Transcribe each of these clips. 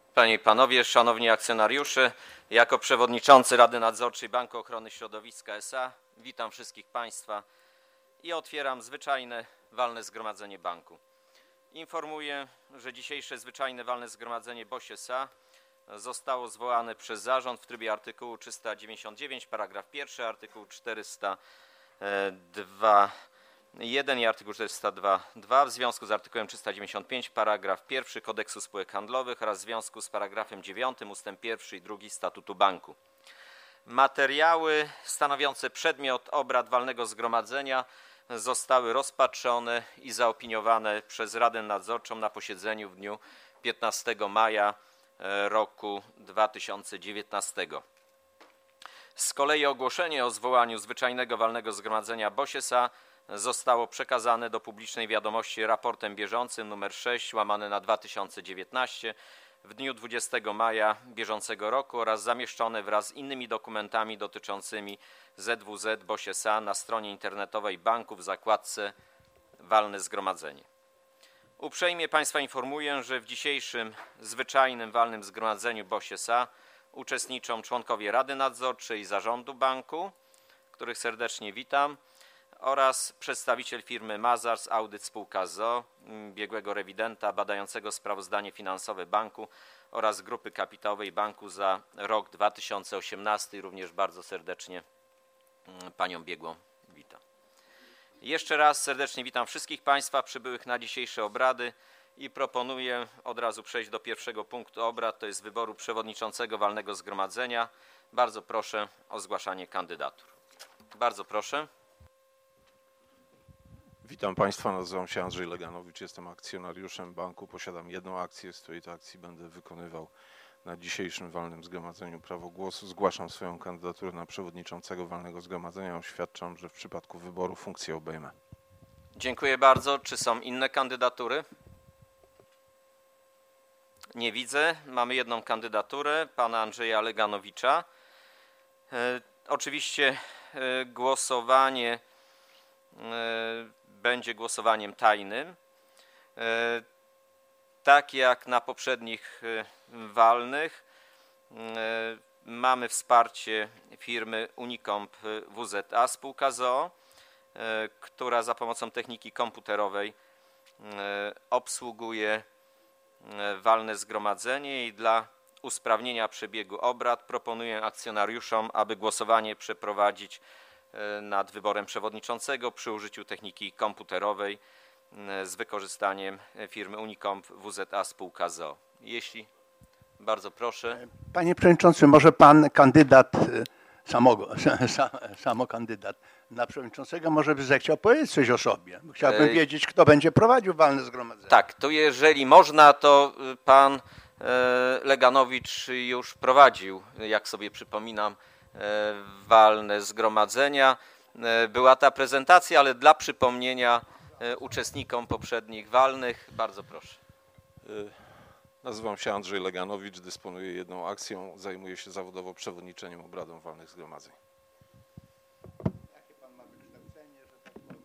Panie i Panowie, Szanowni Akcjonariusze, jako przewodniczący Rady Nadzorczej Banku Ochrony Środowiska S.A. witam wszystkich Państwa i otwieram zwyczajne walne zgromadzenie banku. Informuję, że dzisiejsze zwyczajne walne zgromadzenie BOŚ S.A. zostało zwołane przez zarząd w trybie artykułu 399, paragraf 1, artykuł 402.1 i artykuł 402.2 w związku z artykułem 395, paragraf 1 Kodeksu Spółek Handlowych oraz w związku z paragrafem 9 ustęp 1 i 2 Statutu Banku. Materiały stanowiące przedmiot obrad walnego zgromadzenia zostały rozpatrzone i zaopiniowane przez Radę Nadzorczą na posiedzeniu w dniu 15 maja roku 2019. Z kolei ogłoszenie o zwołaniu zwyczajnego walnego zgromadzenia BOŚ S.A. zostało przekazane do publicznej wiadomości raportem bieżącym nr 6/2019 w dniu 20 maja bieżącego roku oraz zamieszczone wraz z innymi dokumentami dotyczącymi ZWZ BOŚ S.A. na stronie internetowej banku w zakładce Walne Zgromadzenie. Uprzejmie Państwa informuję, że w dzisiejszym zwyczajnym walnym zgromadzeniu BOŚ S.A. uczestniczą członkowie Rady Nadzorczej i Zarządu Banku, których serdecznie witam, oraz przedstawiciel firmy Mazars Audyt Spółka z biegłego rewidenta badającego sprawozdanie finansowe banku oraz grupy kapitałowej banku za rok 2018. Również bardzo serdecznie panią biegłą witam. Jeszcze raz serdecznie witam wszystkich Państwa przybyłych na dzisiejsze obrady i proponuję od razu przejść do pierwszego punktu obrad, to jest wyboru przewodniczącego walnego zgromadzenia. Bardzo proszę o zgłaszanie kandydatur. Bardzo proszę. Witam Państwa, nazywam się Andrzej Leganowicz, jestem akcjonariuszem banku, posiadam jedną akcję, z której to akcji będę wykonywał na dzisiejszym walnym zgromadzeniu prawo głosu. Zgłaszam swoją kandydaturę na przewodniczącego walnego zgromadzenia, oświadczam, że w przypadku wyboru funkcję obejmę. Dziękuję bardzo. Czy są inne kandydatury? Nie widzę. Mamy jedną kandydaturę, pana Andrzeja Leganowicza. Oczywiście głosowanie będzie głosowaniem tajnym. Tak jak na poprzednich walnych mamy wsparcie firmy Unicomp WZA spółka z o.o., która za pomocą techniki komputerowej obsługuje walne zgromadzenie i dla usprawnienia przebiegu obrad proponuję akcjonariuszom, aby głosowanie przeprowadzić nad wyborem przewodniczącego przy użyciu techniki komputerowej z wykorzystaniem firmy Unicomp WZA spółka z o.o. Jeśli, bardzo proszę. Panie Przewodniczący, może Pan kandydat, samokandydat na przewodniczącego może by zechciał powiedzieć coś o sobie. Chciałbym wiedzieć, kto będzie prowadził walne zgromadzenie. Tak, to jeżeli można, to pan Leganowicz już prowadził, jak sobie przypominam, walne zgromadzenia. Była ta prezentacja, ale dla przypomnienia uczestnikom poprzednich walnych, bardzo proszę. Nazywam się Andrzej Leganowicz, dysponuję jedną akcją, zajmuję się zawodowo przewodniczeniem obradom walnych zgromadzeń. Jakie Pan ma wykształcenie, że tak powiem?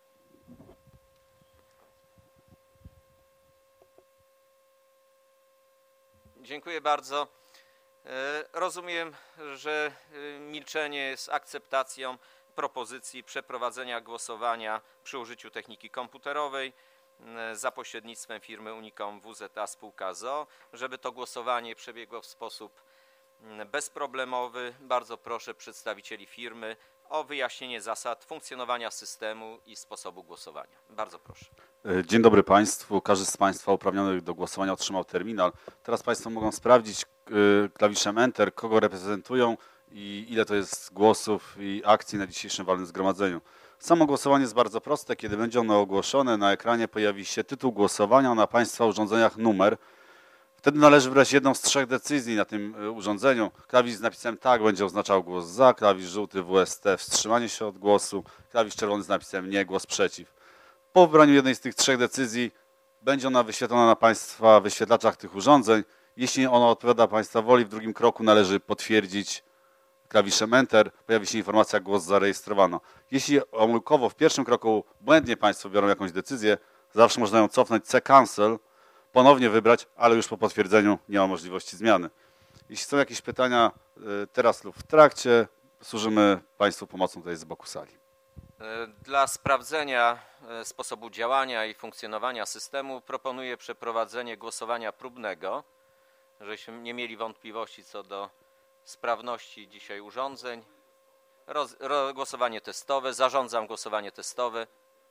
Dziękuję bardzo. Rozumiem, że milczenie jest akceptacją propozycji przeprowadzenia głosowania przy użyciu techniki komputerowej za pośrednictwem firmy Unicomp WZA spółka z o.o. Żeby to głosowanie przebiegło w sposób bezproblemowy, bardzo proszę przedstawicieli firmy o wyjaśnienie zasad funkcjonowania systemu i sposobu głosowania. Bardzo proszę. Dzień dobry Państwu. Każdy z Państwa uprawnionych do głosowania otrzymał terminal. Teraz Państwo mogą sprawdzić klawiszem Enter, kogo reprezentują i ile to jest głosów i akcji na dzisiejszym walnym zgromadzeniu. Samo głosowanie jest bardzo proste. Kiedy będzie ono ogłoszone, na ekranie pojawi się tytuł głosowania, na Państwa urządzeniach numer. Wtedy należy wybrać jedną z 3 decyzji na tym urządzeniu. Klawisz z napisem tak będzie oznaczał głos za, klawisz żółty WST wstrzymanie się od głosu, klawisz czerwony z napisem nie, głos przeciw. Po wybraniu jednej z tych 3 decyzji będzie ona wyświetlona na Państwa wyświetlaczach tych urządzeń. Jeśli ona odpowiada Państwa woli, w drugim kroku należy potwierdzić klawiszem Enter, pojawi się informacja głos zarejestrowano. Jeśli omyłkowo w pierwszym kroku błędnie Państwo biorą jakąś decyzję, zawsze można ją cofnąć C-Cancel, ponownie wybrać, ale już po potwierdzeniu nie ma możliwości zmiany. Jeśli są jakieś pytania teraz lub w trakcie, służymy Państwu pomocą tutaj z boku sali. Dla sprawdzenia sposobu działania i funkcjonowania systemu proponuję przeprowadzenie głosowania próbnego, żebyśmy nie mieli wątpliwości co do sprawności dzisiaj urządzeń. Głosowanie testowe. Zarządzam głosowanie testowe.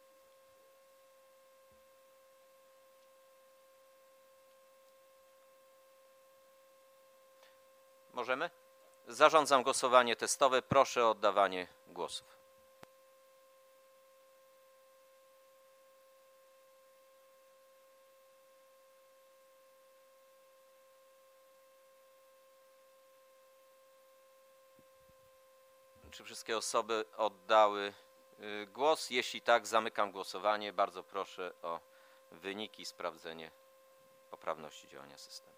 Możemy? Zarządzam głosowanie testowe. Proszę o oddawanie głosów. Czy wszystkie osoby oddały głos? Jeśli tak, zamykam głosowanie. Bardzo proszę o wyniki i sprawdzenie poprawności działania systemu.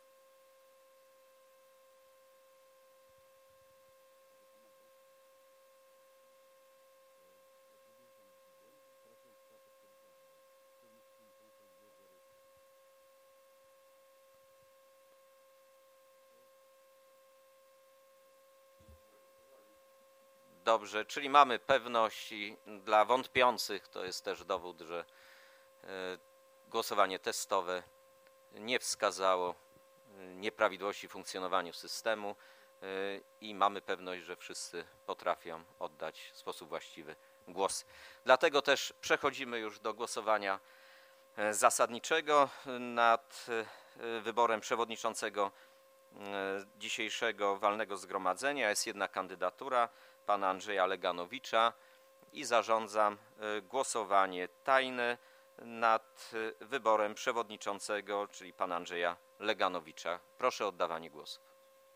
Dobrze, czyli mamy pewność i dla wątpiących to jest też dowód, że głosowanie testowe nie wskazało nieprawidłowości w funkcjonowaniu systemu i mamy pewność, że wszyscy potrafią oddać w sposób właściwy głos. Dlatego też przechodzimy już do głosowania zasadniczego nad wyborem przewodniczącego dzisiejszego walnego zgromadzenia. Jest jedna kandydatura pana Andrzeja Leganowicza i zarządzam głosowanie tajne nad wyborem przewodniczącego, czyli pana Andrzeja Leganowicza. Proszę o oddawanie głosów.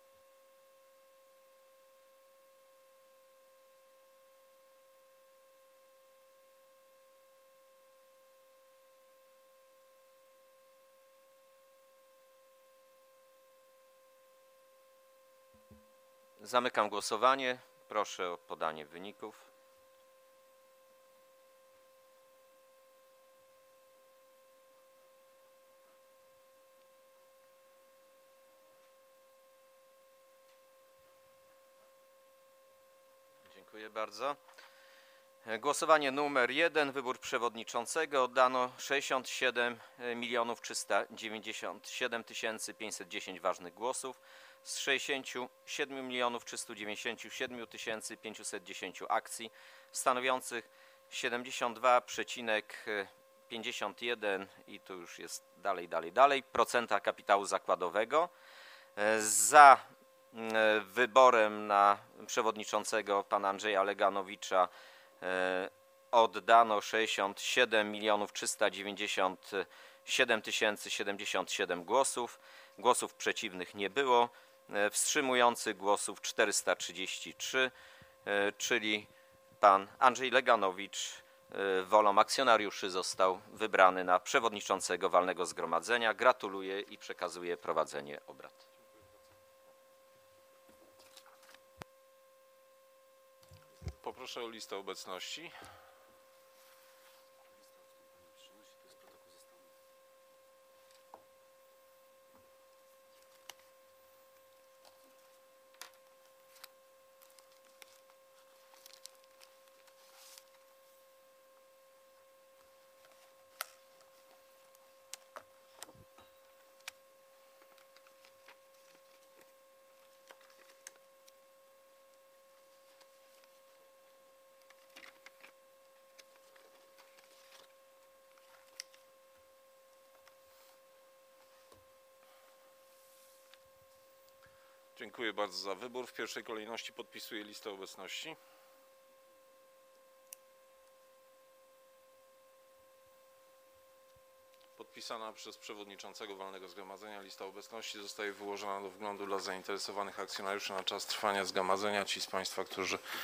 Zamykam głosowanie. Proszę o podanie wyników. Dziękuję bardzo. Głosowanie numer 1. Wybór przewodniczącego. Oddano 67 397 510 ważnych głosów. Z 67 397 510 akcji stanowiących 72,51 i tu już jest dalej, procenta kapitału zakładowego. Za wyborem na przewodniczącego pana Andrzeja Leganowicza oddano 67 397 077 głosów. Głosów przeciwnych nie było. Wstrzymujących głosów 433, czyli pan Andrzej Leganowicz wolą akcjonariuszy został wybrany na przewodniczącego walnego zgromadzenia. Gratuluję i przekazuję prowadzenie obrad. Poproszę o listę obecności. Dziękuję bardzo za wybór. W pierwszej kolejności podpisuję listę obecności. Podpisana przez przewodniczącego walnego zgromadzenia lista obecności zostaje wyłożona do wglądu dla zainteresowanych akcjonariuszy na czas trwania zgromadzenia. Ci z Państwa, którzy